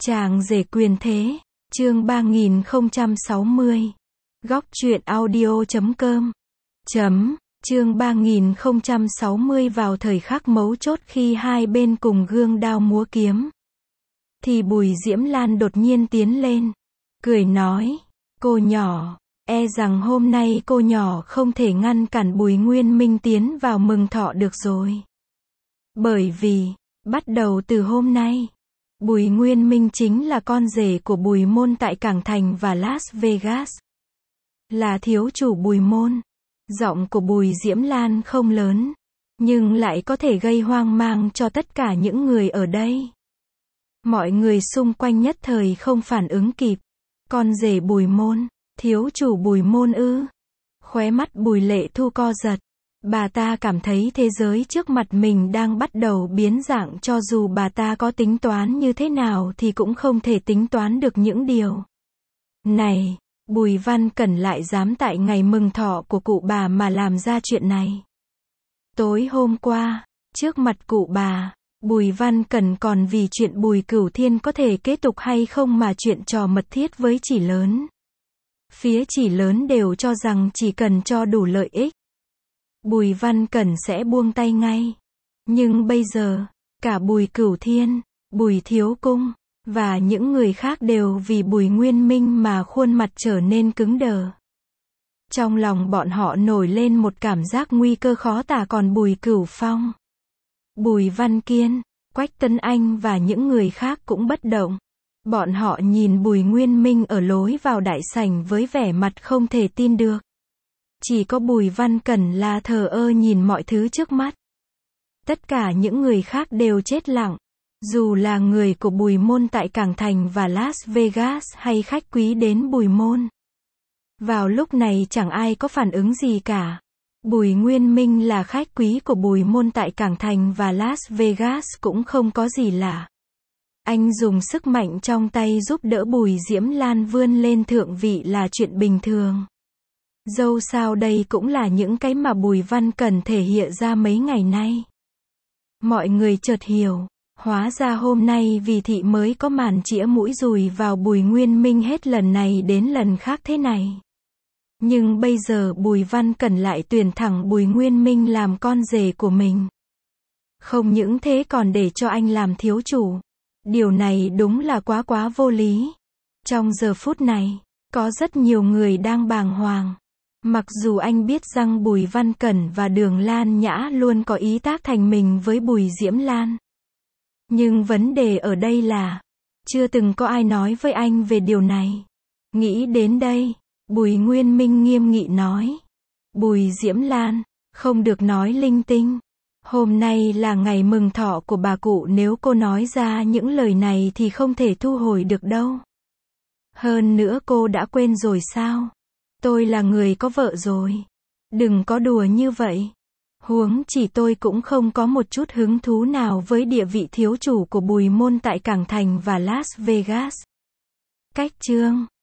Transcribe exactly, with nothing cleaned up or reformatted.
Chàng rể quyền thế, chương ba nghìn không trăm sáu mươi. Góc truyện audio chấm com. Chấm, chương ba nghìn không trăm sáu mươi vào thời khắc mấu chốt khi hai bên cùng gương đao múa kiếm. Thì Bùi Diễm Lan đột nhiên tiến lên, cười nói, cô nhỏ, e rằng hôm nay cô nhỏ không thể ngăn cản Bùi Nguyên Minh tiến vào mừng thọ được rồi. Bởi vì, bắt đầu từ hôm nay, Bùi Nguyên Minh chính là con rể của Bùi Môn tại Cảng Thành và Las Vegas. Là thiếu chủ Bùi Môn. Giọng của Bùi Diễm Lan không lớn, nhưng lại có thể gây hoang mang cho tất cả những người ở đây. Mọi người xung quanh nhất thời không phản ứng kịp. Con rể Bùi Môn, thiếu chủ Bùi Môn ư? Khóe mắt Bùi Lệ Thu co giật. Bà ta cảm thấy thế giới trước mặt mình đang bắt đầu biến dạng, cho dù bà ta có tính toán như thế nào thì cũng không thể tính toán được những điều này. Bùi Văn Cẩn lại dám tại ngày mừng thọ của cụ bà mà làm ra chuyện này. Tối hôm qua, trước mặt cụ bà, Bùi Văn Cẩn còn vì chuyện Bùi Cửu Thiên có thể kế tục hay không mà chuyện trò mật thiết với Chỉ Lớn. Phía Chỉ Lớn đều cho rằng chỉ cần cho đủ lợi ích, Bùi Văn Cẩn sẽ buông tay ngay. Nhưng bây giờ, cả Bùi Cửu Thiên, Bùi Thiếu Cung, và những người khác đều vì Bùi Nguyên Minh mà khuôn mặt trở nên cứng đờ. Trong lòng bọn họ nổi lên một cảm giác nguy cơ khó tả. Còn Bùi Cửu Phong, Bùi Văn Kiên, Quách Tấn Anh và những người khác cũng bất động. Bọn họ nhìn Bùi Nguyên Minh ở lối vào đại sảnh với vẻ mặt không thể tin được. Chỉ có Bùi Văn Cẩn là thờ ơ nhìn mọi thứ trước mắt. Tất cả những người khác đều chết lặng. Dù là người của Bùi Môn tại Cảng Thành và Las Vegas hay khách quý đến Bùi Môn. Vào lúc này chẳng ai có phản ứng gì cả. Bùi Nguyên Minh là khách quý của Bùi Môn tại Cảng Thành và Las Vegas cũng không có gì lạ. Anh dùng sức mạnh trong tay giúp đỡ Bùi Diễm Lan vươn lên thượng vị là chuyện bình thường. Dẫu sao đây cũng là những cái mà Bùi Văn Cẩn thể hiện ra mấy ngày nay. Mọi người chợt hiểu, hóa ra hôm nay vì thị mới có màn chĩa mũi dùi vào Bùi Nguyên Minh hết lần này đến lần khác thế này. Nhưng bây giờ Bùi Văn Cẩn lại tuyển thẳng Bùi Nguyên Minh làm con rể của mình. Không những thế còn để cho anh làm thiếu chủ. Điều này đúng là quá quá vô lý. Trong giờ phút này, có rất nhiều người đang bàng hoàng. Mặc dù anh biết rằng Bùi Văn Cẩn và Đường Lan Nhã luôn có ý tác thành mình với Bùi Diễm Lan. Nhưng vấn đề ở đây là, chưa từng có ai nói với anh về điều này. Nghĩ đến đây, Bùi Nguyên Minh nghiêm nghị nói. Bùi Diễm Lan, không được nói linh tinh. Hôm nay là ngày mừng thọ của bà cụ, nếu cô nói ra những lời này thì không thể thu hồi được đâu. Hơn nữa cô đã quên rồi sao? Tôi là người có vợ rồi. Đừng có đùa như vậy. Huống chỉ tôi cũng không có một chút hứng thú nào với địa vị thiếu chủ của Bùi Môn tại Cảng Thành và Las Vegas. Cách chương